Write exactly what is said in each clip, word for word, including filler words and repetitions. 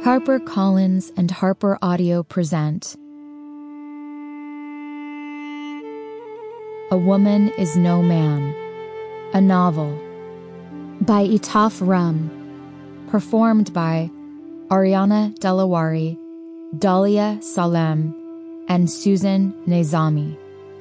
HarperCollins and Harper Audio present A Woman is No Man, a novel by Itaf Rum, performed by Ariana Delawari, Dalia Salem, and Susan Nezami.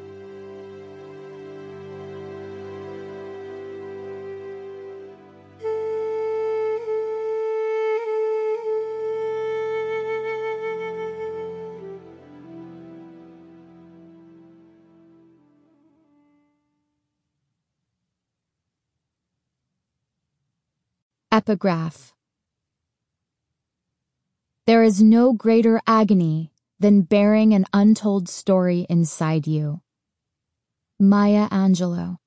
Epigraph. There is no greater agony than bearing an untold story inside you. Maya Angelou.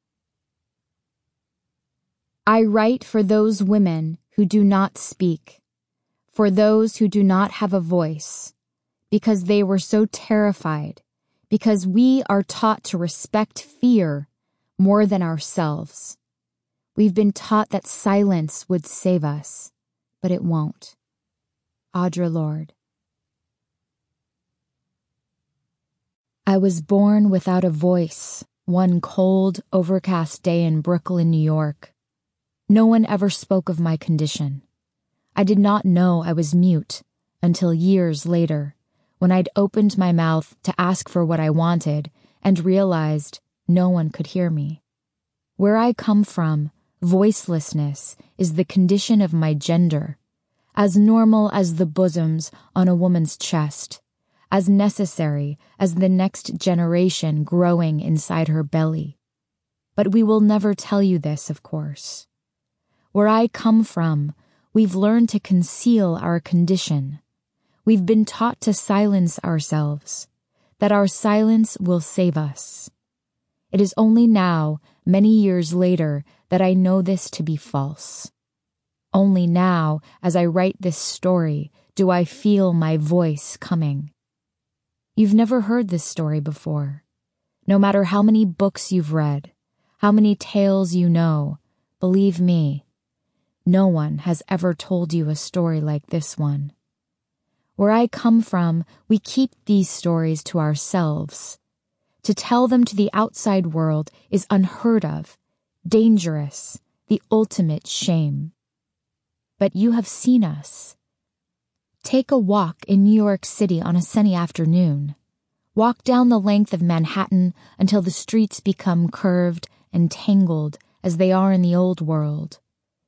I write for those women who do not speak, for those who do not have a voice, because they were so terrified, because we are taught to respect fear more than ourselves. We've been taught that silence would save us, but it won't. Audre Lorde. I was born without a voice one cold, overcast day in Brooklyn, New York. No one ever spoke of my condition. I did not know I was mute until years later, when I'd opened my mouth to ask for what I wanted and realized no one could hear me. Where I come from, voicelessness is the condition of my gender, as normal as the bosoms on a woman's chest, as necessary as the next generation growing inside her belly. But we will never tell you this, of course. Where I come from, we've learned to conceal our condition. We've been taught to silence ourselves, that our silence will save us. It is only now, many years later, that I know this to be false. Only now, as I write this story, do I feel my voice coming. You've never heard this story before. No matter how many books you've read, how many tales you know, believe me, no one has ever told you a story like this one. Where I come from, we keep these stories to ourselves. To tell them to the outside world is unheard of, dangerous, the ultimate shame. But you have seen us. Take a walk in New York City on a sunny afternoon. Walk down the length of Manhattan until the streets become curved and tangled as they are in the old world.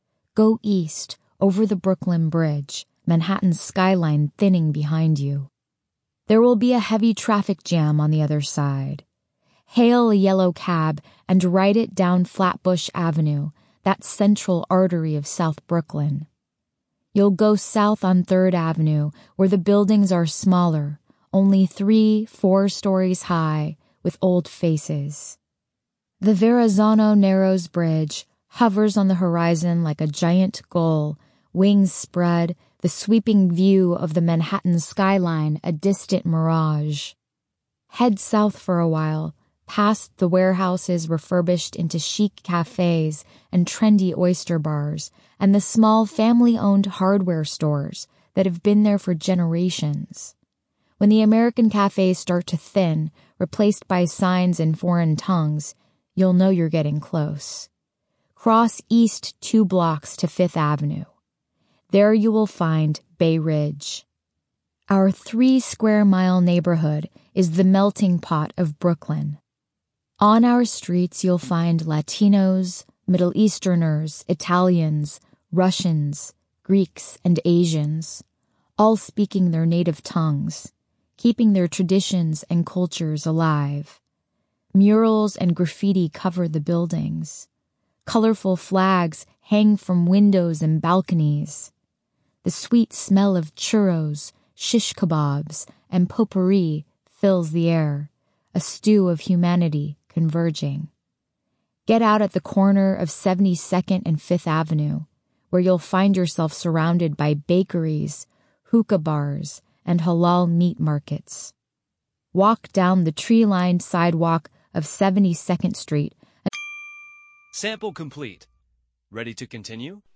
Go east over the Brooklyn Bridge, Manhattan's skyline thinning behind you. There will be a heavy traffic jam on the other side. Hail a yellow cab and ride it down Flatbush Avenue, that central artery of South Brooklyn. You'll go south on third Avenue, where the buildings are smaller, only three, four stories high, with old faces. The Verrazano Narrows Bridge hovers on the horizon like a giant gull, wings spread, the sweeping view of the Manhattan skyline a distant mirage. Head south for a while, past the warehouses refurbished into chic cafes and trendy oyster bars, and the small family-owned hardware stores that have been there for generations. When the American cafes start to thin, replaced by signs in foreign tongues, you'll know you're getting close. Cross east two blocks to Fifth Avenue. There you will find Bay Ridge. Our three-square-mile neighborhood is the melting pot of Brooklyn. On our streets, you'll find Latinos, Middle Easterners, Italians, Russians, Greeks, and Asians, all speaking their native tongues, keeping their traditions and cultures alive. Murals and graffiti cover the buildings. Colorful flags hang from windows and balconies. The sweet smell of churros, shish kebabs, and potpourri fills the air, a stew of humanity converging. Get out at the corner of seventy-second and Fifth Avenue, where you'll find yourself surrounded by bakeries, hookah bars, and halal meat markets. Walk down the tree-lined sidewalk of seventy-second Street. Sample complete. Ready to continue?